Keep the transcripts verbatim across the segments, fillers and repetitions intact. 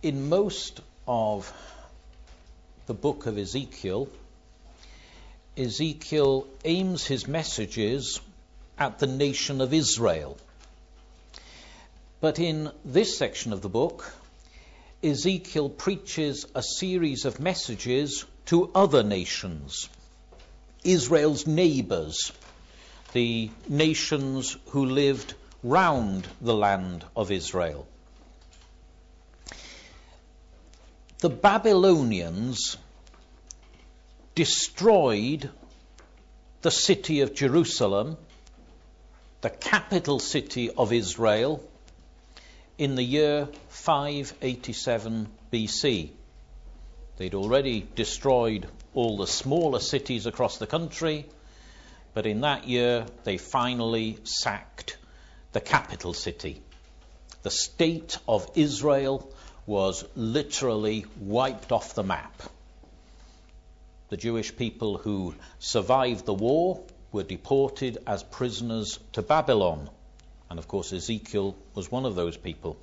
In most of the book of Ezekiel, Ezekiel aims his messages at the nation of Israel. But in this section of the book, Ezekiel preaches a series of messages to other nations, Israel's neighbours, the nations who lived round the land of Israel. The Babylonians destroyed the city of Jerusalem, the capital city of Israel, in the year five eighty-seven B C. They'd already destroyed all the smaller cities across the country, but in that year they finally sacked the capital city. The state of Israel was literally wiped off the map. The Jewish people who survived the war were deported as prisoners to Babylon. And of course Ezekiel was one of those people.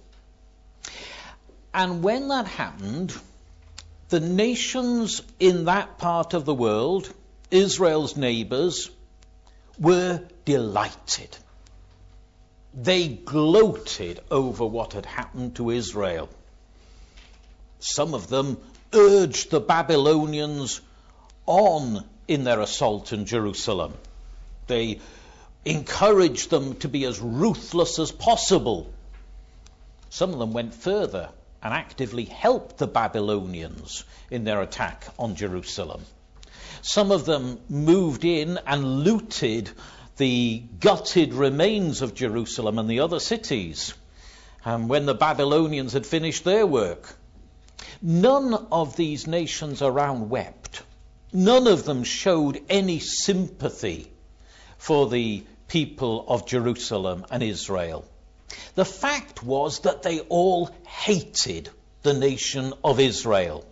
And when that happened, the nations in that part of the world, Israel's neighbours, were delighted. They gloated over what had happened to Israel. Some of them urged the Babylonians on in their assault on Jerusalem. They encouraged them to be as ruthless as possible. Some of them went further and actively helped the Babylonians in their attack on Jerusalem. Some of them moved in and looted the gutted remains of Jerusalem and the other cities, and when the Babylonians had finished their work. None of these nations around wept. None of them showed any sympathy for the people of Jerusalem and Israel. The fact was that they all hated the nation of Israel.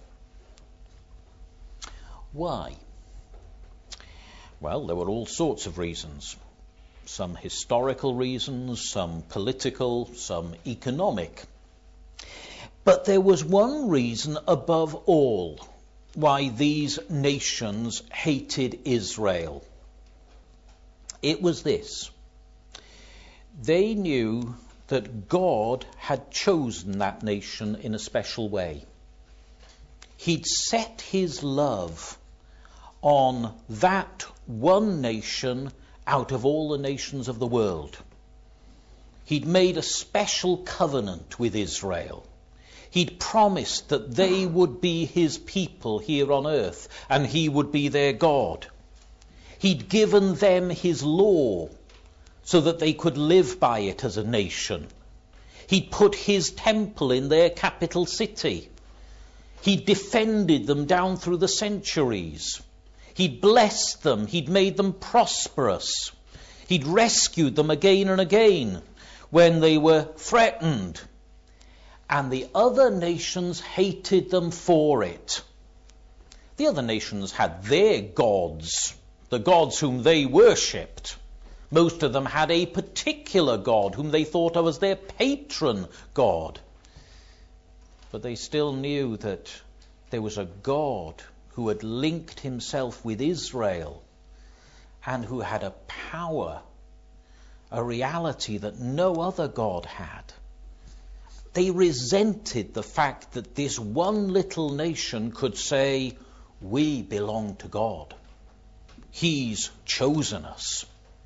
Why? Well, there were all sorts of reasons. Some historical reasons, some political, some economic. But there was one reason above all why these nations hated Israel. It was this. They knew that God had chosen that nation in a special way. He'd set his love on that one nation out of all the nations of the world. He'd made a special covenant with Israel. He'd promised that they would be his people here on earth, and he would be their God. He'd given them his law so that they could live by it as a nation. He'd put his temple in their capital city. He'd defended them down through the centuries. He'd blessed them. He'd made them prosperous. He'd rescued them again and again when they were threatened. And the other nations hated them for it. The other nations had their gods, the gods whom they worshipped. Most of them had a particular god whom they thought of as their patron god. But they still knew that there was a God who had linked himself with Israel and who had a power, a reality that no other God had. They resented the fact that this one little nation could say, we belong to God. He's chosen us.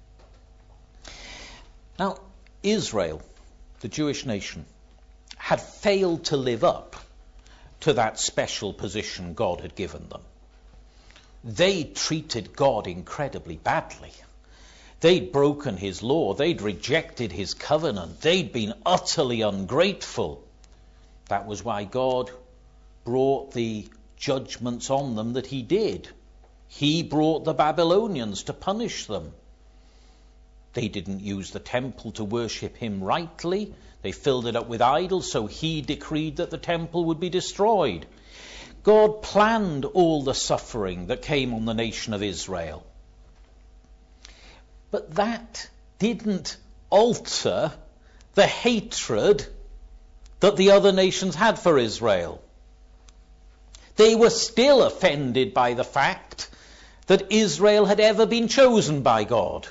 Now, Israel, the Jewish nation, had failed to live up to that special position God had given them. They treated God incredibly badly. They'd broken his law. They'd rejected his covenant. They'd been utterly ungrateful. That was why God brought the judgments on them that he did. He brought the Babylonians to punish them. They didn't use the temple to worship him rightly. They filled it up with idols, so he decreed that the temple would be destroyed. God planned all the suffering that came on the nation of Israel. But that didn't alter the hatred that the other nations had for Israel. They were still offended by the fact that Israel had ever been chosen by God.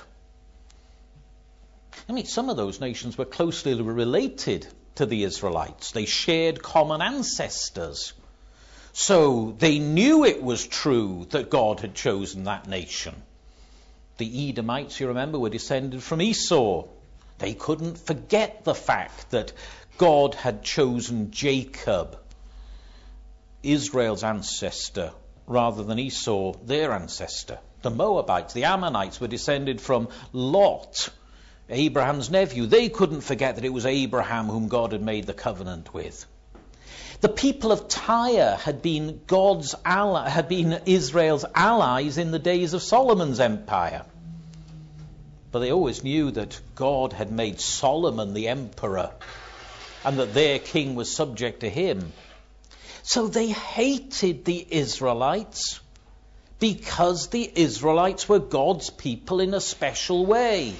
I mean, some of those nations were closely related to the Israelites. They shared common ancestors. So they knew it was true that God had chosen that nation. The Edomites, you remember, were descended from Esau. They couldn't forget the fact that God had chosen Jacob, Israel's ancestor, rather than Esau, their ancestor. The Moabites, the Ammonites, were descended from Lot, Abraham's nephew. They couldn't forget that it was Abraham whom God had made the covenant with. The people of Tyre had been God's ally, had been Israel's allies in the days of Solomon's empire. But they always knew that God had made Solomon the emperor and that their king was subject to him. So they hated the Israelites because the Israelites were God's people in a special way.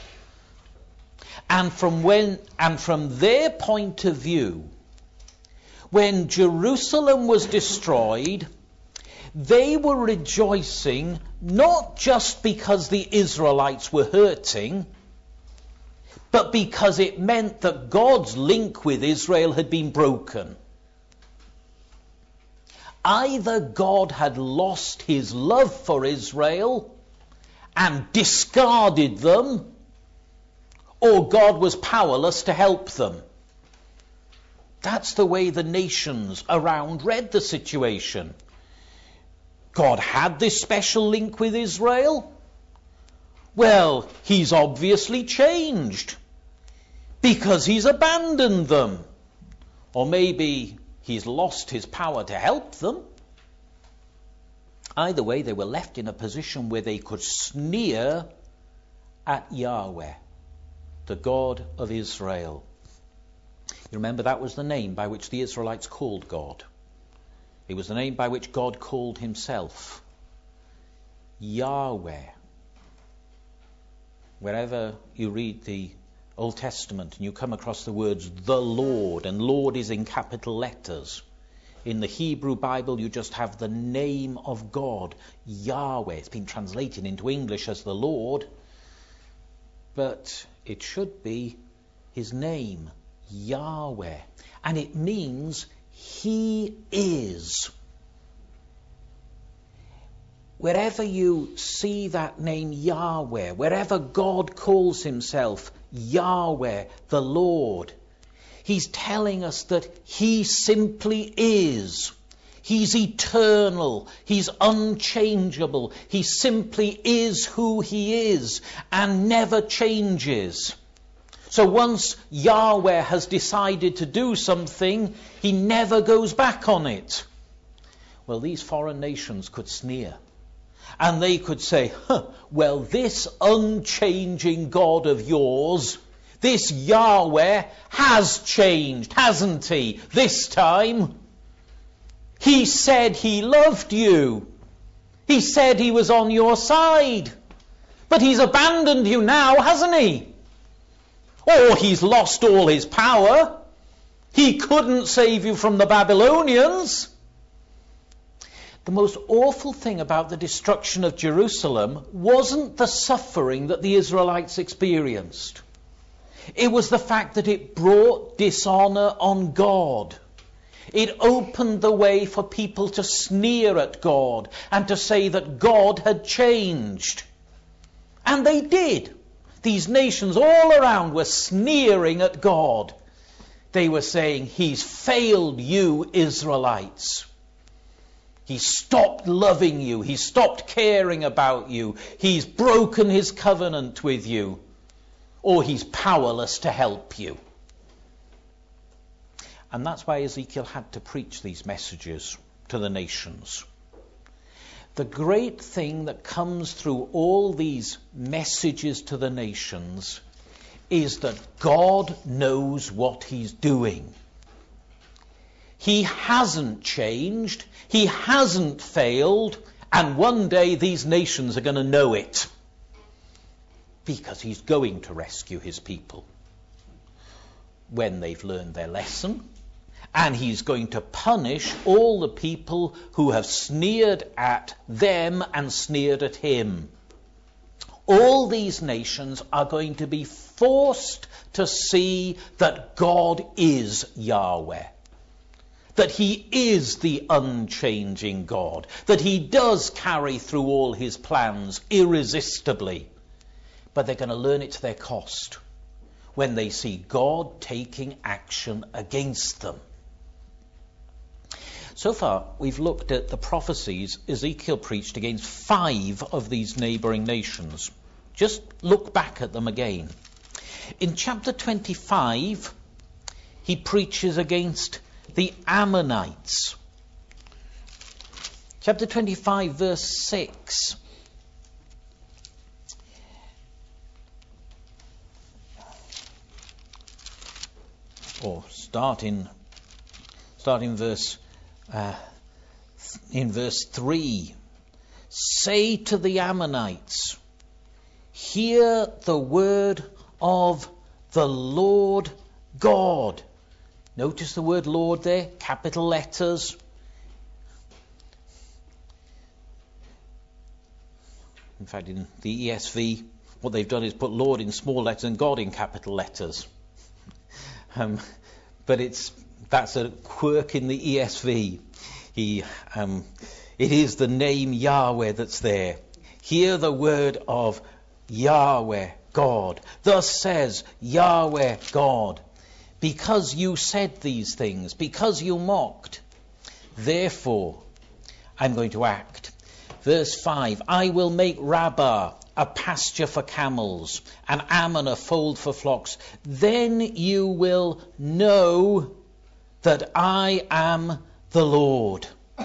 And from when and from their point of view, when Jerusalem was destroyed, they were rejoicing not just because the Israelites were hurting, but because it meant that God's link with Israel had been broken. Either God had lost his love for Israel and discarded them, or God was powerless to help them. That's the way the nations around read the situation. God had this special link with Israel. Well, he's obviously changed because he's abandoned them. Or maybe he's lost his power to help them. Either way, they were left in a position where they could sneer at Yahweh, the God of Israel. You remember that was the name by which the Israelites called God. It was the name by which God called himself. Yahweh. Wherever you read the Old Testament and you come across the words the Lord, and Lord is in capital letters. In the Hebrew Bible you just have the name of God, Yahweh. It's been translated into English as the Lord, but it should be his name, Yahweh. And it means he is. Wherever you see that name Yahweh, wherever God calls himself Yahweh, the Lord, he's telling us that he simply is. He's eternal. He's unchangeable. He simply is who he is and never changes. So once Yahweh has decided to do something, he never goes back on it. Well, these foreign nations could sneer. And they could say, huh, well, this unchanging God of yours, this Yahweh, has changed, hasn't he, this time? He said he loved you. He said he was on your side. But he's abandoned you now, hasn't he? Or he's lost all his power. He couldn't save you from the Babylonians. The most awful thing about the destruction of Jerusalem wasn't the suffering that the Israelites experienced. It was the fact that it brought dishonor on God. It opened the way for people to sneer at God and to say that God had changed. And they did. These nations all around were sneering at God. They were saying, he's failed you, Israelites. He stopped loving you. He stopped caring about you. He's broken his covenant with you. Or he's powerless to help you. And that's why Ezekiel had to preach these messages to the nations. The great thing that comes through all these messages to the nations is that God knows what he's doing. He hasn't changed. He hasn't failed. And one day these nations are going to know it. Because he's going to rescue his people. when they've learned their lesson, and he's going to punish all the people who have sneered at them and sneered at him. All these nations are going to be forced to see that God is Yahweh, that he is the unchanging God, that he does carry through all his plans irresistibly. But they're going to learn it to their cost when they see God taking action against them. So far, we've looked at the prophecies Ezekiel preached against five of these neighbouring nations. Just look back at them again. In chapter twenty-five, he preaches against the Ammonites. Chapter twenty-five, verse six. Or start in, start in verse uh, in verse three. Say to the Ammonites, hear the word of the Lord God. Notice the word Lord there, capital letters. In fact, in the E S V, what they've done is put Lord in small letters and God in capital letters. Um, but it's that's a quirk in the E S V. He, um, it is the name Yahweh that's there. Hear the word of Yahweh God. Thus says Yahweh God, because you said these things, because you mocked, therefore I'm going to act. Verse five, I will make Rabbah a pasture for camels, and Ammon a fold for flocks. Then you will know that I am the Lord.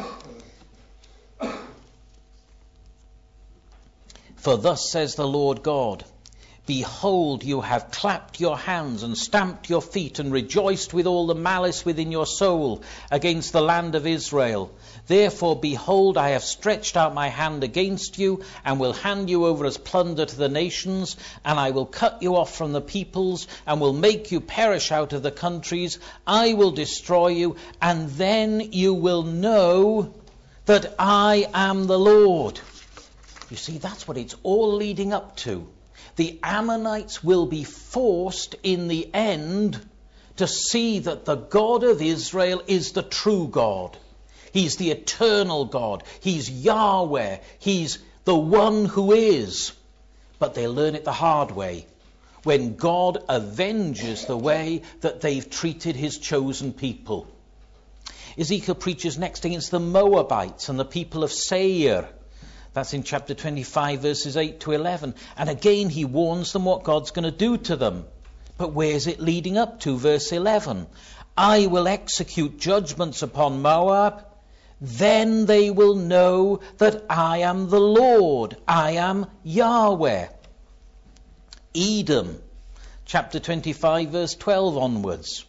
For thus says the Lord God, behold, you have clapped your hands and stamped your feet and rejoiced with all the malice within your soul against the land of Israel. Therefore, behold, I have stretched out my hand against you and will hand you over as plunder to the nations, and I will cut you off from the peoples and will make you perish out of the countries. I will destroy you, and then you will know that I am the Lord. You see, that's what it's all leading up to. The Ammonites will be forced in the end to see that the God of Israel is the true God. He's the eternal God. He's Yahweh. He's the one who is. But they'll learn it the hard way, when God avenges the way that they've treated his chosen people. Ezekiel preaches next against the Moabites and the people of Seir. That's in chapter twenty-five, verses eight to eleven. And again he warns them what God's going to do to them. But where's it leading up to? Verse eleven. I will execute judgments upon Moab. Then they will know that I am the Lord. I am Yahweh. Edom, chapter twenty-five, verse twelve onwards.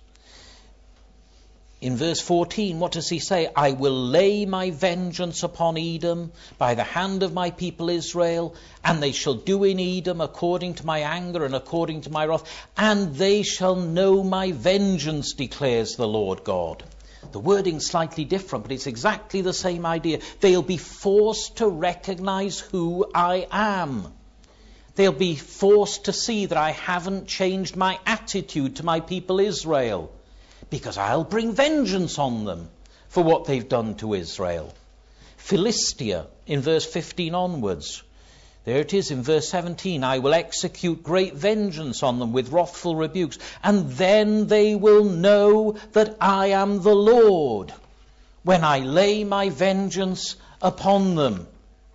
In verse fourteen, what does he say? I will lay my vengeance upon Edom by the hand of my people Israel, and they shall do in Edom according to my anger and according to my wrath, and they shall know my vengeance, declares the Lord God. The wording's slightly different, but it's exactly the same idea. They'll be forced to recognize who I am. They'll be forced to see that I haven't changed my attitude to my people Israel, because I'll bring vengeance on them for what they've done to Israel. Philistia, in verse fifteen onwards. There it is in verse seventeen. I will execute great vengeance on them with wrathful rebukes, and then they will know that I am the Lord, when I lay my vengeance upon them.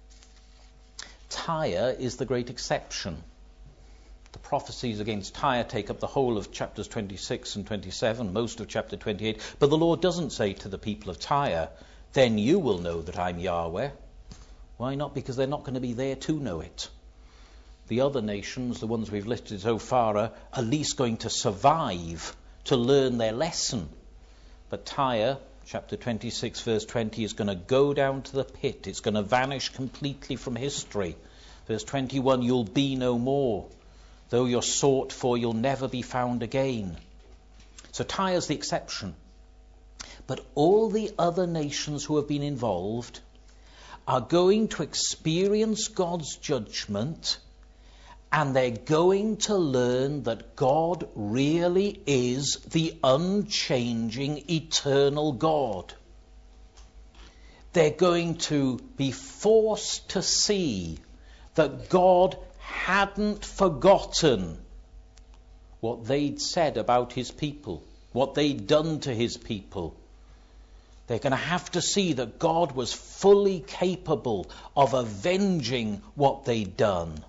Tyre is the great exception. The prophecies against Tyre take up the whole of chapters twenty-six and twenty-seven, most of chapter twenty-eight. But the Lord doesn't say to the people of Tyre, then you will know that I'm Yahweh. Why not? Because they're not going to be there to know it. The other nations, the ones we've listed so far, are at least going to survive to learn their lesson. But Tyre, chapter twenty-six, verse twenty, is going to go down to the pit. It's going to vanish completely from history. Verse twenty-one, you'll be no more. Though you're sought for, you'll never be found again. So Tyre's the exception. But all the other nations who have been involved are going to experience God's judgment, and they're going to learn that God really is the unchanging, eternal God. They're going to be forced to see that God hadn't forgotten what they'd said about his people, what they'd done to his people. They're going to have to see that God was fully capable of avenging what they'd done.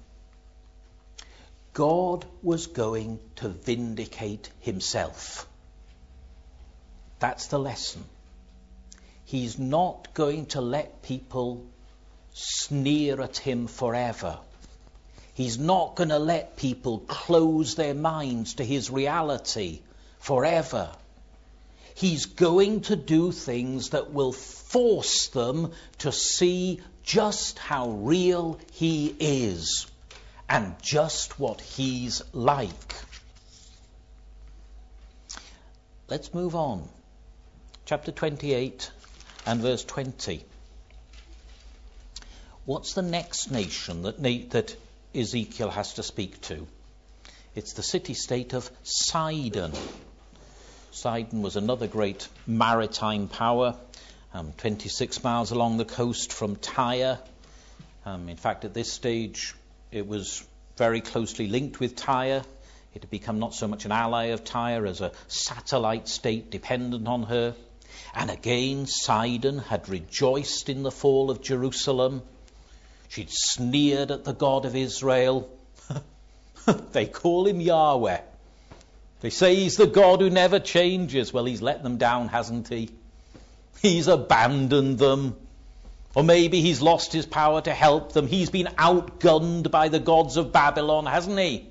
God was going to vindicate himself. That's the lesson. He's not going to let people sneer at him forever. He's not going to let people close their minds to his reality forever. He's going to do things that will force them to see just how real he is and just what he's like. Let's move on. Chapter twenty-eight and verse twenty. What's the next nation that, that Ezekiel has to speak to? It's the city-state of Sidon. Sidon was another great maritime power, um, twenty-six miles along the coast from Tyre. Um, in fact, at this stage, it was very closely linked with Tyre. It had become not so much an ally of Tyre as a satellite state dependent on her. And again, Sidon had rejoiced in the fall of Jerusalem. She'd sneered at the God of Israel. They call him Yahweh. They say he's the God who never changes. Well, he's let them down, hasn't he? He's abandoned them. Or maybe he's lost his power to help them. He's been outgunned by the gods of Babylon, hasn't he?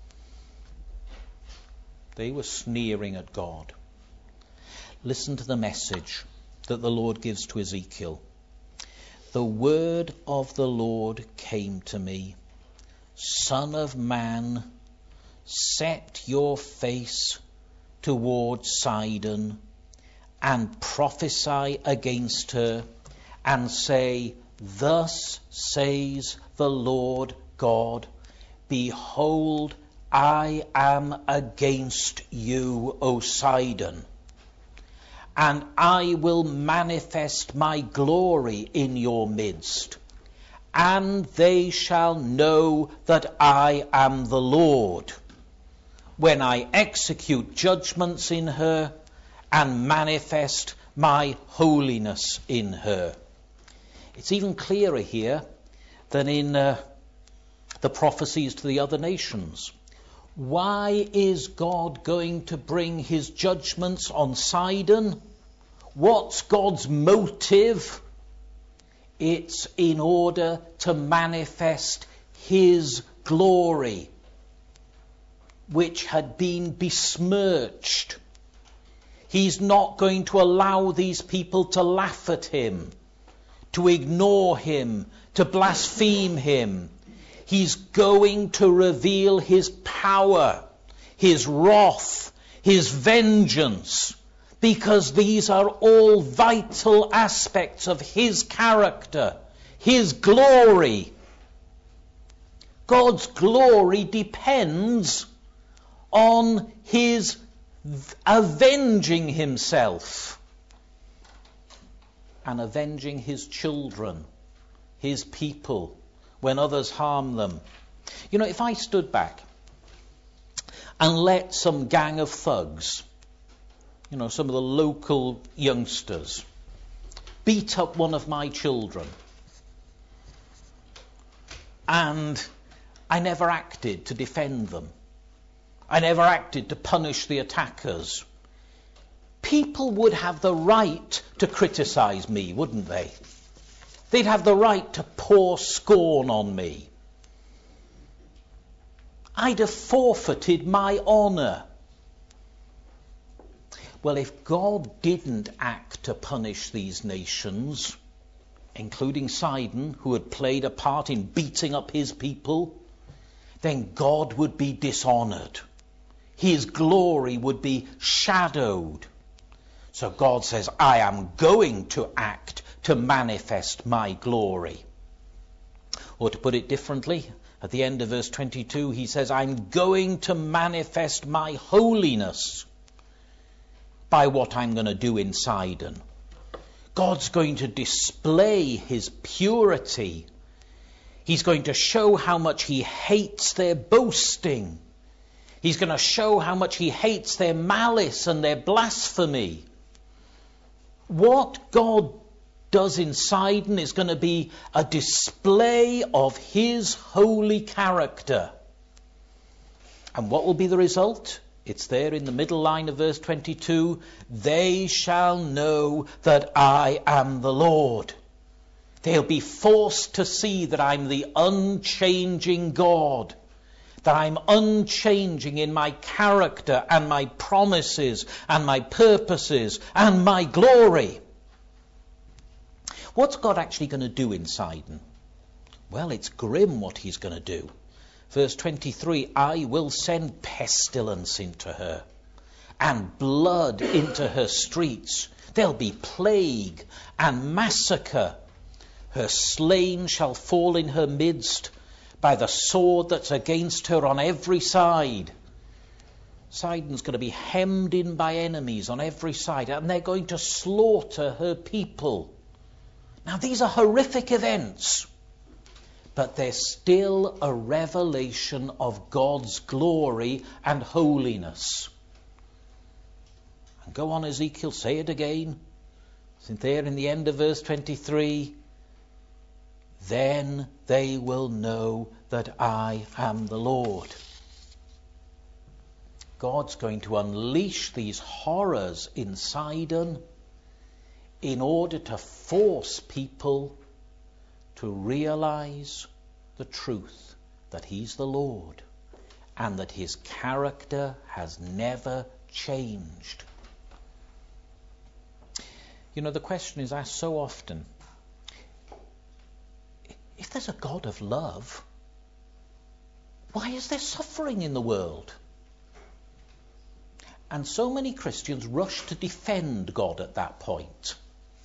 They were sneering at God. Listen to the message that the Lord gives to Ezekiel. The word of the Lord came to me. Son of man, set your face toward Sidon and prophesy against her and say, thus says the Lord God, behold, I am against you, O Sidon, and I will manifest my glory in your midst, and they shall know that I am the Lord, when I execute judgments in her and manifest my holiness in her. It's even clearer here than in uh, the prophecies to the other nations. Why is God going to bring his judgments on Sidon? What's God's motive? It's in order to manifest his glory, which had been besmirched. He's not going to allow these people to laugh at him, to ignore him, to blaspheme him. He's going to reveal his power, his wrath, his vengeance, because these are all vital aspects of his character, his glory. God's glory depends on his avenging himself and avenging his children, his people, when others harm them. You know, if I stood back and let some gang of thugs, you know, some of the local youngsters, beat up one of my children, and I never acted to defend them, I never acted to punish the attackers, people would have the right to criticize me, wouldn't they? They'd have the right to pour scorn on me. I'd have forfeited my honor. Well, if God didn't act to punish these nations, including Sidon, who had played a part in beating up his people, then God would be dishonored. His glory would be shadowed. So God says, I am going to act to manifest my glory. Or to put it differently, at the end of verse twenty-two, he says, I'm going to manifest my holiness by what I'm going to do in Sidon. God's going to display his purity. He's going to show how much he hates their boasting. He's going to show how much he hates their malice and their blasphemy. What God does in Sidon is going to be a display of his holy character. And what will be the result? It's there in the middle line of verse twenty-two. They shall know that I am the Lord. They'll be forced to see that I'm the unchanging God, that I'm unchanging in my character and my promises and my purposes and my glory. What's God actually going to do in Sidon? Well, it's grim what he's going to do. Verse twenty-three, I will send pestilence into her and blood into her streets. There'll be plague and massacre. Her slain shall fall in her midst by the sword that's against her on every side. Sidon's going to be hemmed in by enemies on every side, and they're going to slaughter her people. Now, these are horrific events, but they're still a revelation of God's glory and holiness. And go on, Ezekiel, say it again. Isn't there in the end of verse twenty-three? Then they will know that I am the Lord. God's going to unleash these horrors in Sidon in order to force people to realize the truth that he's the Lord and that his character has never changed. You know, the question is asked so often, if there's a God of love, why is there suffering in the world? And so many Christians rush to defend God at that point.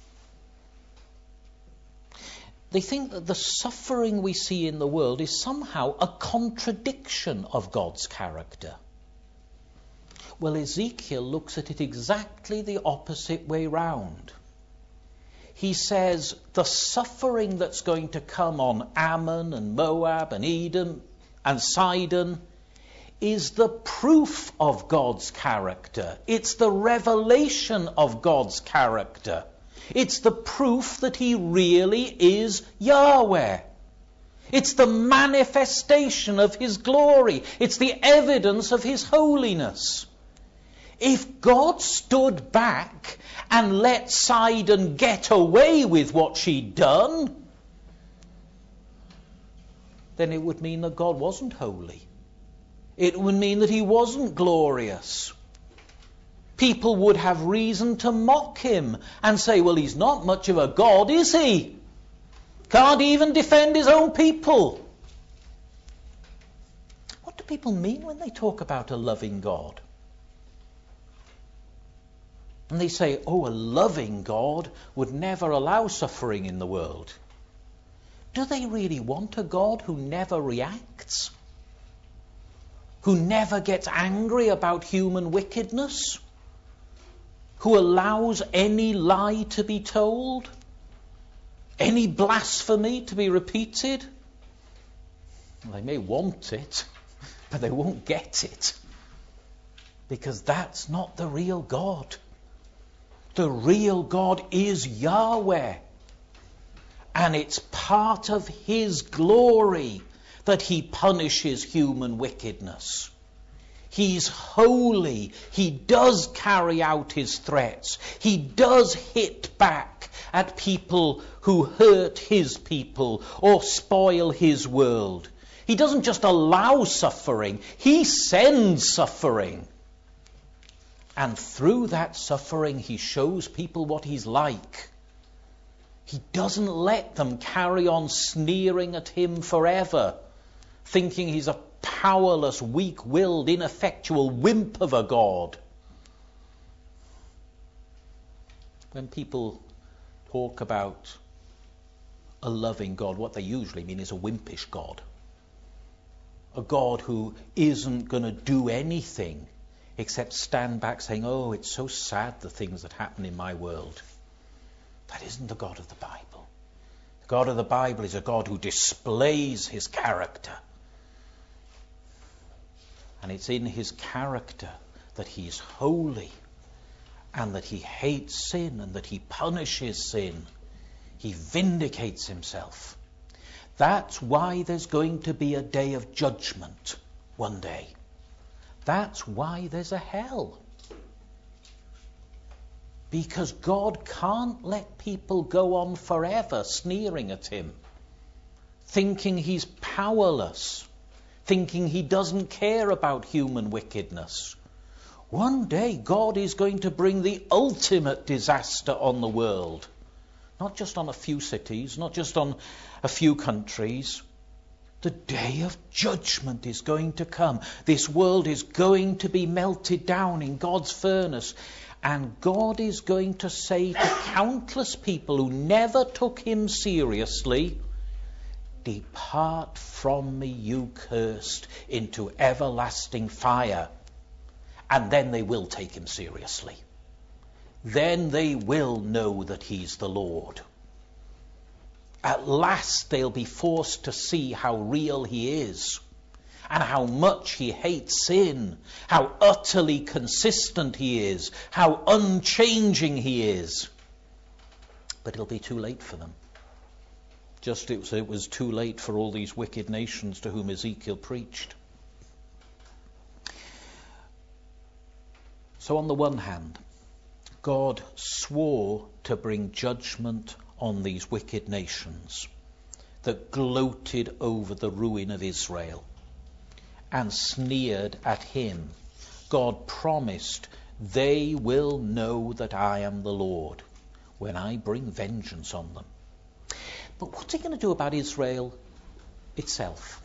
They think that the suffering we see in the world is somehow a contradiction of God's character. Well, Ezekiel looks at it exactly the opposite way round. He says the suffering that's going to come on Ammon and Moab and Edom and Sidon is the proof of God's character. It's the revelation of God's character. It's the proof that he really is Yahweh. It's the manifestation of his glory. It's the evidence of his holiness. If God stood back and let Sidon get away with what she'd done, then it would mean that God wasn't holy. It would mean that he wasn't glorious. People would have reason to mock him and say, well, he's not much of a God, is he? Can't even defend his own people. What do people mean when they talk about a loving God? And they say, oh, a loving God would never allow suffering in the world. Do they really want a God who never reacts? Who never gets angry about human wickedness? Who allows any lie to be told? Any blasphemy to be repeated? Well, they may want it, but they won't get it. Because that's not the real God. The real God is Yahweh. And it's part of his glory that he punishes human wickedness. He's holy. He does carry out his threats. He does hit back at people who hurt his people or spoil his world. He doesn't just allow suffering. He sends suffering. And through that suffering, he shows people what he's like. He doesn't let them carry on sneering at him forever, thinking he's a powerless, weak-willed, ineffectual wimp of a God. When people talk about a loving God, what they usually mean is a wimpish God. A God who isn't going to do anything except stand back saying, oh, it's so sad the things that happen in my world. That isn't the God of the Bible. The God of the Bible is a God who displays his character. And it's in his character that he's holy, and that he hates sin, and that he punishes sin. He vindicates himself. That's why there's going to be a day of judgment one day. That's why there's a hell. Because God can't let people go on forever sneering at him, thinking he's powerless, thinking he doesn't care about human wickedness. One day God is going to bring the ultimate disaster on the world. Not just on a few cities, not just on a few countries. The day of judgment is going to come. This world is going to be melted down in God's furnace. And God is going to say to countless people who never took him seriously, depart from me, you cursed, into everlasting fire. And then they will take him seriously. Then they will know that he's the Lord. At last they'll be forced to see how real he is, and how much he hates sin, how utterly consistent he is, how unchanging he is. But it'll be too late for them. Just as it was too late for all these wicked nations to whom Ezekiel preached. So on the one hand, God swore to bring judgment on these wicked nations that gloated over the ruin of Israel and sneered at him. God promised, they will know that I am the Lord when I bring vengeance on them. But what's he going to do about Israel itself?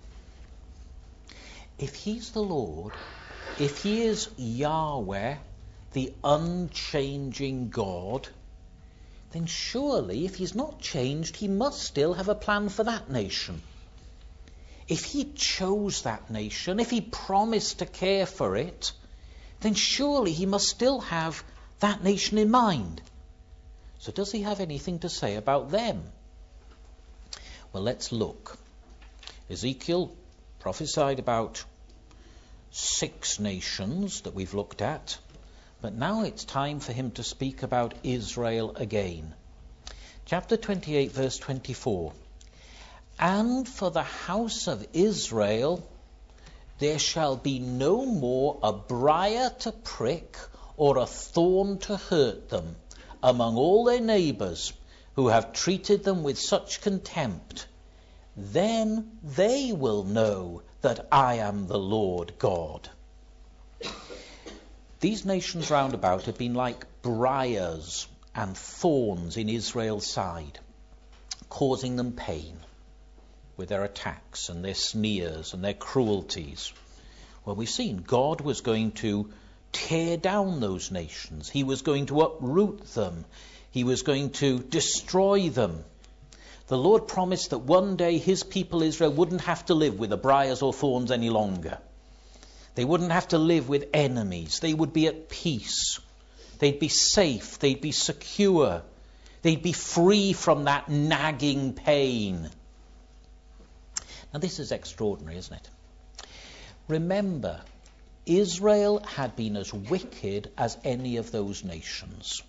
If he's the Lord, if he is Yahweh, the unchanging God, then surely if he's not changed, he must still have a plan for that nation. If he chose that nation, if he promised to care for it, then surely he must still have that nation in mind. So does he have anything to say about them? Well, let's look. Ezekiel prophesied about six nations that we've looked at. But now it's time for him to speak about Israel again. Chapter twenty-eight, verse twenty-four. And for the house of Israel there shall be no more a briar to prick or a thorn to hurt them among all their neighbours who have treated them with such contempt. Then they will know that I am the Lord God. These nations round about have been like briars and thorns in Israel's side, causing them pain with their attacks and their sneers and their cruelties. Well, we've seen God was going to tear down those nations. He was going to uproot them. He was going to destroy them. The Lord promised that one day his people Israel wouldn't have to live with the briars or thorns any longer. They wouldn't have to live with enemies. They would be at peace. They'd be safe. They'd be secure. They'd be free from that nagging pain. Now this is extraordinary, isn't it? Remember, Israel had been as wicked as any of those nations.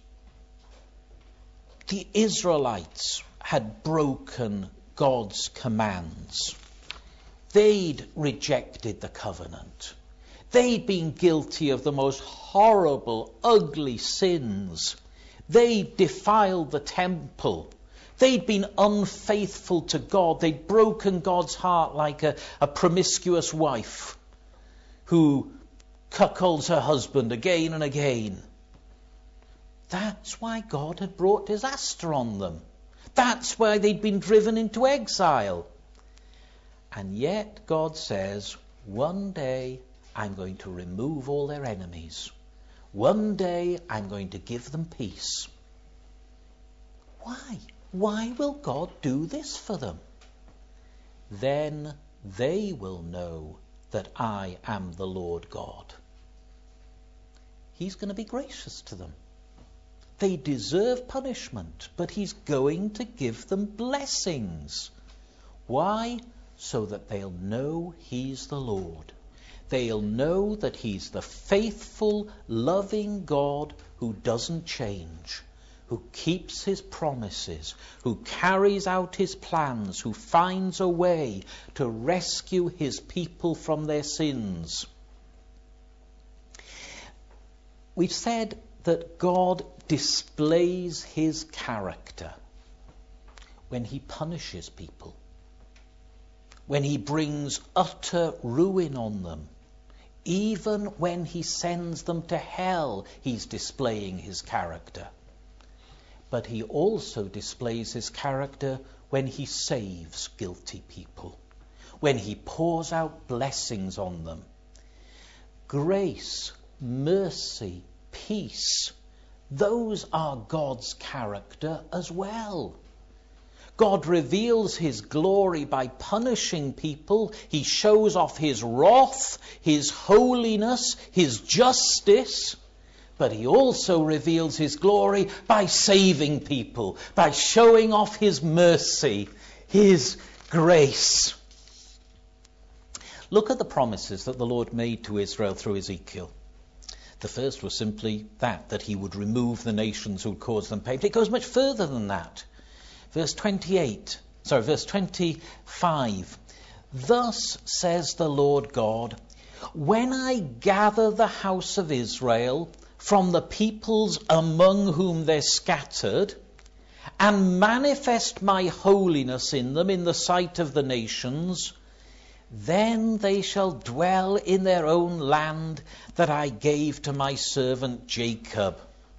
The Israelites had broken God's commands. They'd rejected the covenant. They'd been guilty of the most horrible, ugly sins. They'd defiled the temple. They'd been unfaithful to God. They'd broken God's heart like a, a promiscuous wife who cuckolds her husband again and again. That's why God had brought disaster on them. That's why they'd been driven into exile. And yet God says, one day I'm going to remove all their enemies. One day I'm going to give them peace. Why? Why will God do this for them? Then they will know that I am the Lord God. He's going to be gracious to them. They deserve punishment, but he's going to give them blessings. Why? So that they'll know he's the Lord. They'll know that he's the faithful, loving God who doesn't change, who keeps his promises, who carries out his plans, who finds a way to rescue his people from their sins. We've said that God displays his character when he punishes people, when he brings utter ruin on them. Even when he sends them to hell, he's displaying his character. But he also displays his character when he saves guilty people, when he pours out blessings on them. Grace, mercy, peace, those are God's character as well. God reveals his glory by punishing people. He shows off his wrath, his holiness, his justice. But he also reveals his glory by saving people, by showing off his mercy, his grace. Look at the promises that the Lord made to Israel through Ezekiel. The first was simply that, that he would remove the nations who would cause them pain. But it goes much further than that. Verse twenty-eight, sorry, verse twenty-five. Thus says the Lord God, when I gather the house of Israel from the peoples among whom they're scattered, and manifest my holiness in them in the sight of the nations, then they shall dwell in their own land that I gave to my servant Jacob.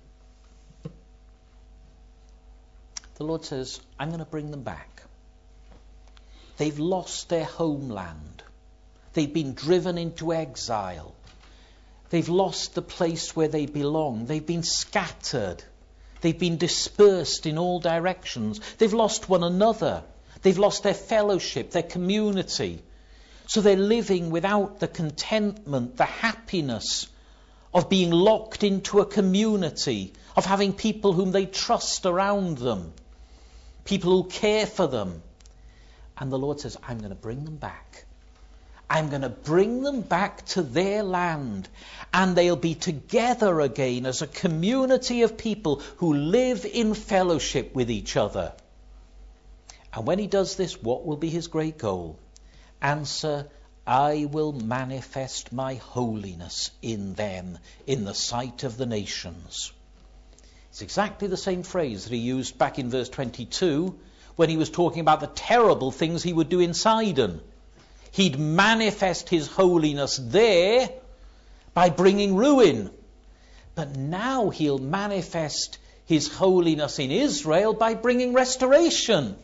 The Lord says, I'm going to bring them back. They've lost their homeland. They've been driven into exile. They've lost the place where they belong. They've been scattered. They've been dispersed in all directions. They've lost one another. They've lost their fellowship, their community. So they're living without the contentment, the happiness of being locked into a community, of having people whom they trust around them, people who care for them. And the Lord says, I'm going to bring them back. I'm going to bring them back to their land, and they'll be together again as a community of people who live in fellowship with each other. And when he does this, what will be his great goal? Answer, I will manifest my holiness in them, in the sight of the nations. It's exactly the same phrase that he used back in verse twenty-two when he was talking about the terrible things he would do in Sidon. He'd manifest his holiness there by bringing ruin. But now he'll manifest his holiness in Israel by bringing restoration.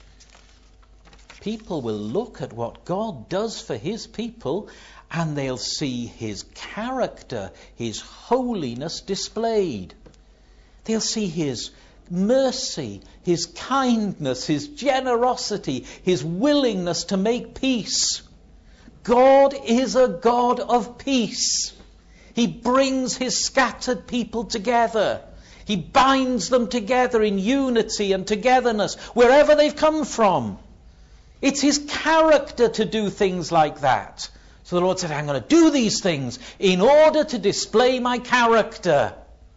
People will look at what God does for his people, and they'll see his character, his holiness displayed. They'll see his mercy, his kindness, his generosity, his willingness to make peace. God is a God of peace. He brings his scattered people together. He binds them together in unity and togetherness wherever they've come from. It's his character to do things like that. So the Lord said, I'm going to do these things in order to display my character.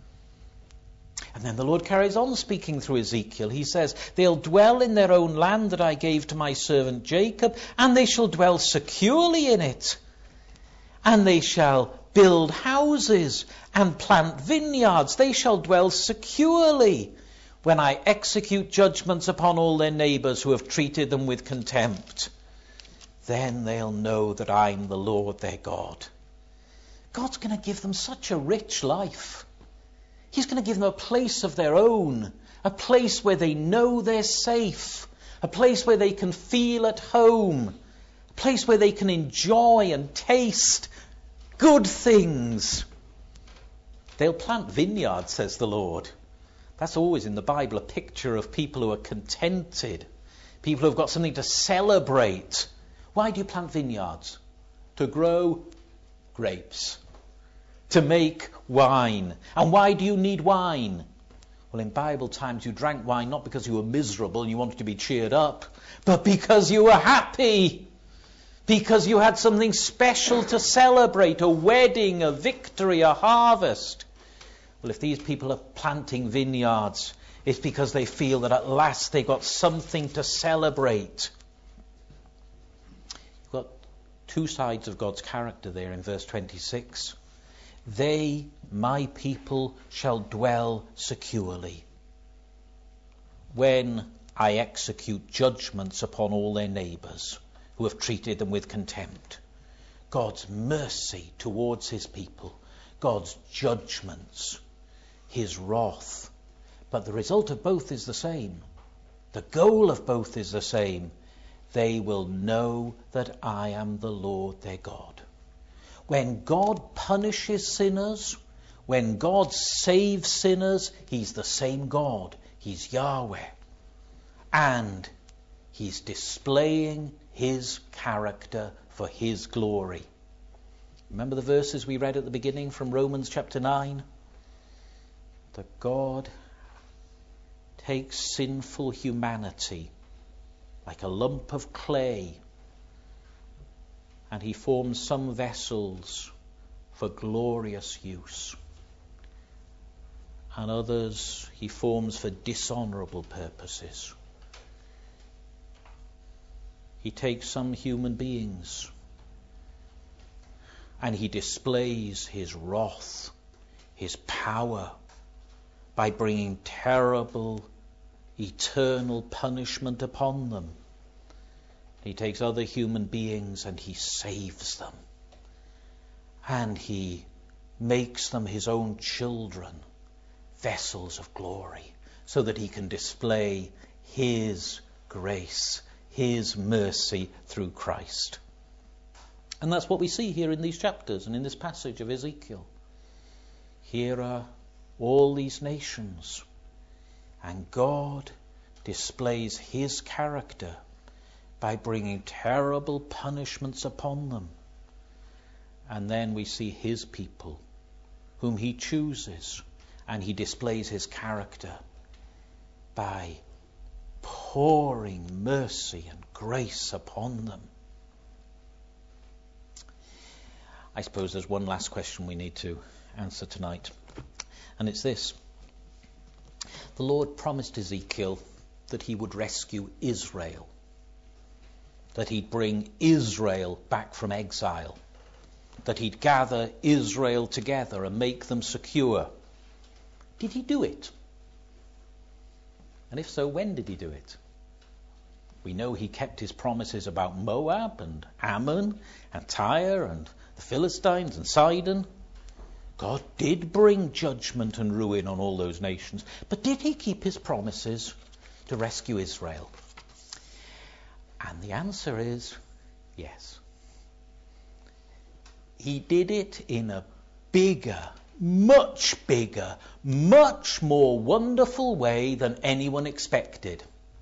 And then the Lord carries on speaking through Ezekiel. He says, they'll dwell in their own land that I gave to my servant Jacob, and they shall dwell securely in it. And they shall build houses and plant vineyards. They shall dwell securely when I execute judgments upon all their neighbours who have treated them with contempt. Then they'll know that I'm the Lord their God. God's going to give them such a rich life. He's going to give them a place of their own, a place where they know they're safe, a place where they can feel at home, a a place where they can enjoy and taste good things. They'll plant vineyards, says the Lord. That's always in the Bible a picture of people who are contented, people who have got something to celebrate. Why do you plant vineyards? To grow grapes, to make wine. And why do you need wine? Well, in Bible times you drank wine not because you were miserable and you wanted to be cheered up, but because you were happy, because you had something special to celebrate, a wedding, a victory, a harvest. Well, if these people are planting vineyards, it's because they feel that at last they got something to celebrate. You've got two sides of God's character there in verse twenty-six. They, my people, shall dwell securely when I execute judgments upon all their neighbours who have treated them with contempt. God's mercy towards his people, God's judgments, his wrath. But the result of both is the same. The goal of both is the same. They will know that I am the Lord their God. When God punishes sinners, when God saves sinners, he's the same God. He's Yahweh. And he's displaying his character for his glory. Remember the verses we read at the beginning from Romans chapter nine? That God takes sinful humanity like a lump of clay, and he forms some vessels for glorious use, and others he forms for dishonourable purposes. He takes some human beings and he displays his wrath, his power, by bringing terrible, eternal punishment upon them. He takes other human beings and he saves them. And he makes them his own children, vessels of glory, so that he can display his grace, his mercy through Christ. And that's what we see here in these chapters and in this passage of Ezekiel. Here are all these nations, and God displays his character by bringing terrible punishments upon them. And then we see his people, whom he chooses, and he displays his character by pouring mercy and grace upon them. I suppose there's one last question we need to answer tonight, and it's this. The Lord promised Ezekiel that he would rescue Israel, that he'd bring Israel back from exile, that he'd gather Israel together and make them secure. Did he do it? And if so, when did he do it? We know he kept his promises about Moab and Ammon and Tyre and the Philistines and Sidon. God did bring judgment and ruin on all those nations. But did he keep his promises to rescue Israel? And the answer is yes. He did it in a bigger, much bigger, much more wonderful way than anyone expected.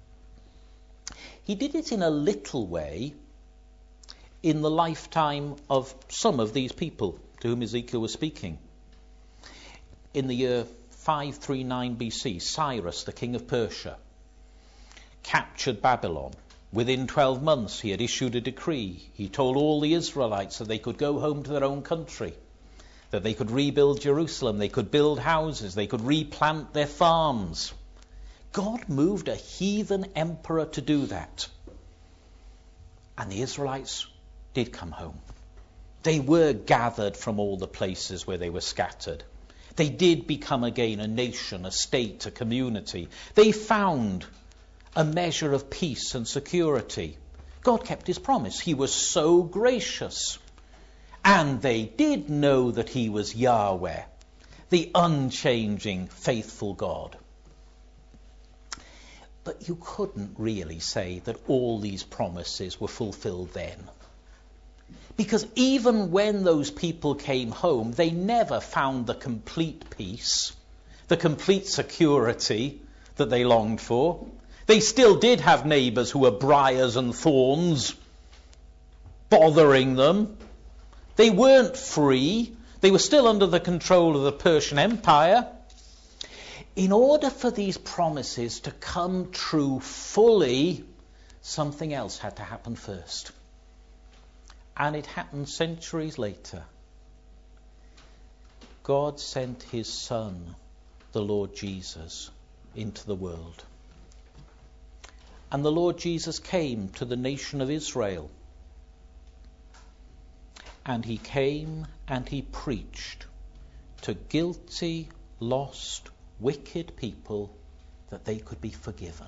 He did it in a little way in the lifetime of some of these people to whom Ezekiel was speaking. In the year five thirty-nine B C, Cyrus, the king of Persia, captured Babylon. Within twelve months, he had issued a decree. He told all the Israelites that they could go home to their own country, that they could rebuild Jerusalem, they could build houses, they could replant their farms. God moved a heathen emperor to do that. And the Israelites did come home. They were gathered from all the places where they were scattered. They did become again a nation, a state, a community. They found a measure of peace and security. God kept his promise. He was so gracious. And they did know that he was Yahweh, the unchanging, faithful God. But you couldn't really say that all these promises were fulfilled then. Because even when those people came home, they never found the complete peace, the complete security that they longed for. They still did have neighbours who were briars and thorns, bothering them. They weren't free. They were still under the control of the Persian Empire. In order for these promises to come true fully, something else had to happen first. And it happened centuries later. God sent his Son, the Lord Jesus, into the world. And the Lord Jesus came to the nation of Israel. And he came and he preached to guilty, lost, wicked people that they could be forgiven.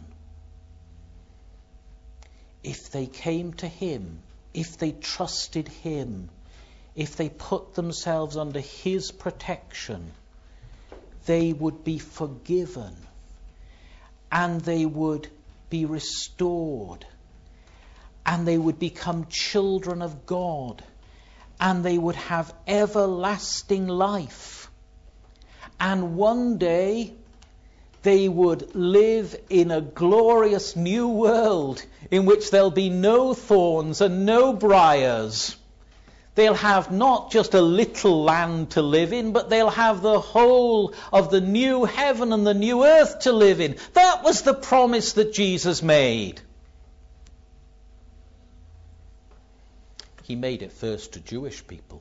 If they came to him, if they trusted him, if they put themselves under his protection, they would be forgiven and they would be restored and they would become children of God and they would have everlasting life. And one day they would live in a glorious new world in which there'll be no thorns and no briars. They'll have not just a little land to live in, but they'll have the whole of the new heaven and the new earth to live in. That was the promise that Jesus made. He made it first to Jewish people.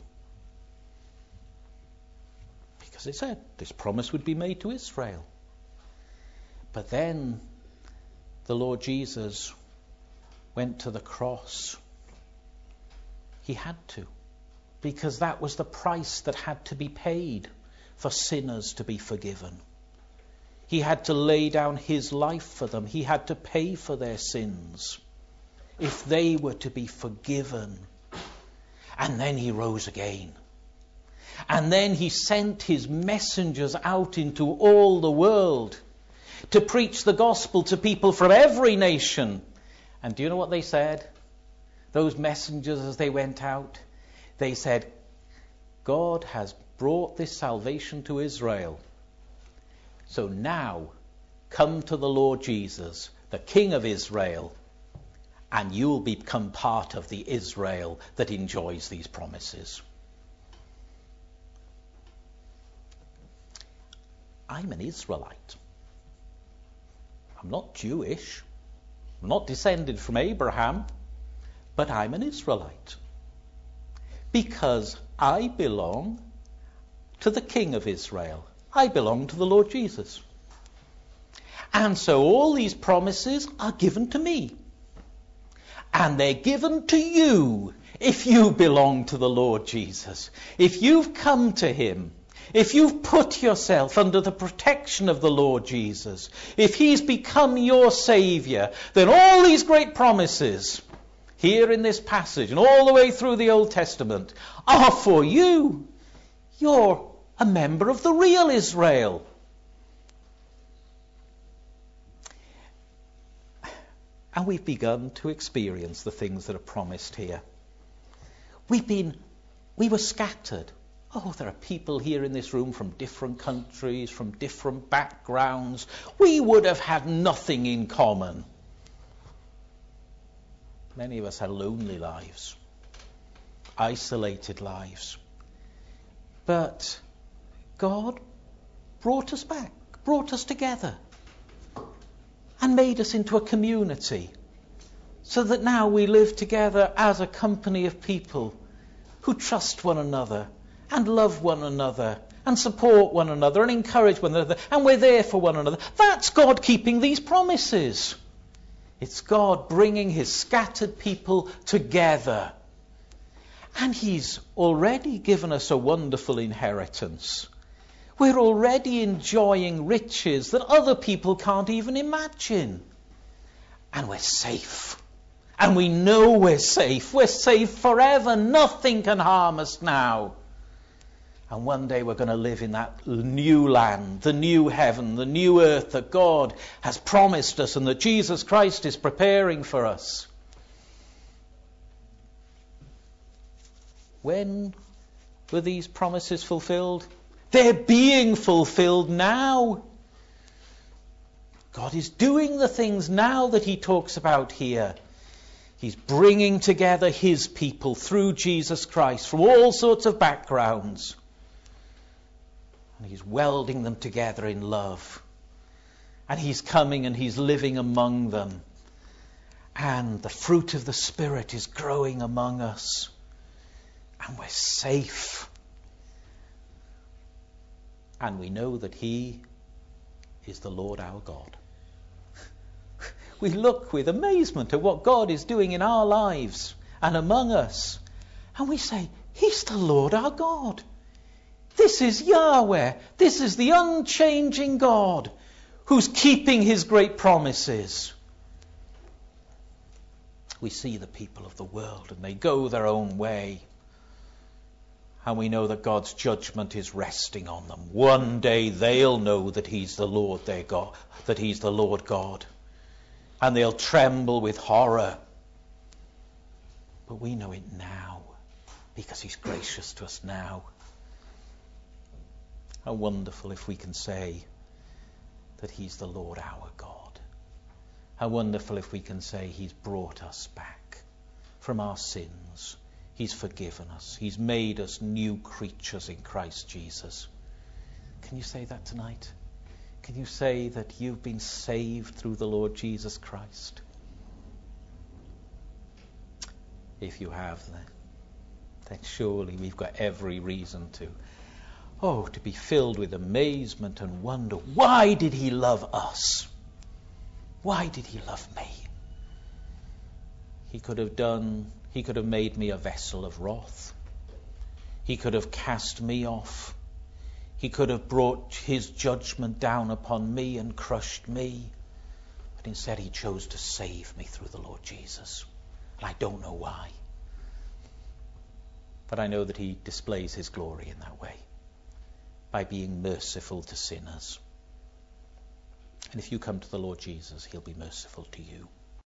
Because it said this promise would be made to Israel. But then the Lord Jesus went to the cross. He had to, because that was the price that had to be paid for sinners to be forgiven. He had to lay down his life for them. He had to pay for their sins if they were to be forgiven. And then he rose again. And then he sent his messengers out into all the world to preach the gospel to people from every nation. And do you know what they said? Those messengers, as they went out, they said, God has brought this salvation to Israel. So now, come to the Lord Jesus, the King of Israel, and you'll become part of the Israel that enjoys these promises. I'm an Israelite. I'm not Jewish. I'm not descended from Abraham. But I'm an Israelite. Because I belong to the King of Israel. I belong to the Lord Jesus. And so all these promises are given to me. And they're given to you if you belong to the Lord Jesus. If you've come to him. If you've put yourself under the protection of the Lord Jesus, if he's become your Saviour, then all these great promises here in this passage and all the way through the Old Testament are for you. You're a member of the real Israel. And we've begun to experience the things that are promised here. We've been, we were scattered. Oh, there are people here in this room from different countries, from different backgrounds. We would have had nothing in common. Many of us had lonely lives, isolated lives. But God brought us back, brought us together, and made us into a community, so that now we live together as a company of people who trust one another, and love one another, and support one another, and encourage one another, and we're there for one another. That's God keeping these promises. It's God bringing his scattered people together. And he's already given us a wonderful inheritance. We're already enjoying riches that other people can't even imagine. And we're safe. And we know we're safe. We're safe forever. Nothing can harm us now. And one day we're going to live in that new land, the new heaven, the new earth that God has promised us and that Jesus Christ is preparing for us. When were these promises fulfilled? They're being fulfilled now. God is doing the things now that he talks about here. He's bringing together his people through Jesus Christ from all sorts of backgrounds. And he's welding them together in love. And he's coming and he's living among them. And the fruit of the Spirit is growing among us. And we're safe. And we know that he is the Lord our God. We look with amazement at what God is doing in our lives and among us. And we say, he's the Lord our God. This is Yahweh. This is the unchanging God who's keeping his great promises. We see the people of the world and they go their own way. And we know that God's judgment is resting on them. One day they'll know that he's the Lord their God, that he's the Lord God. And they'll tremble with horror. But we know it now because he's gracious to us now. How wonderful if we can say that he's the Lord our God. How wonderful if we can say he's brought us back from our sins. He's forgiven us. He's made us new creatures in Christ Jesus. Can you say that tonight? Can you say that you've been saved through the Lord Jesus Christ? If you have, then, then surely we've got every reason to, oh, to be filled with amazement and wonder. Why did he love us? Why did he love me? He could have done, he could have made me a vessel of wrath. He could have cast me off. He could have brought his judgment down upon me and crushed me. But instead he chose to save me through the Lord Jesus. And I don't know why. But I know that he displays his glory in that way. By being merciful to sinners. And if you come to the Lord Jesus, he'll be merciful to you.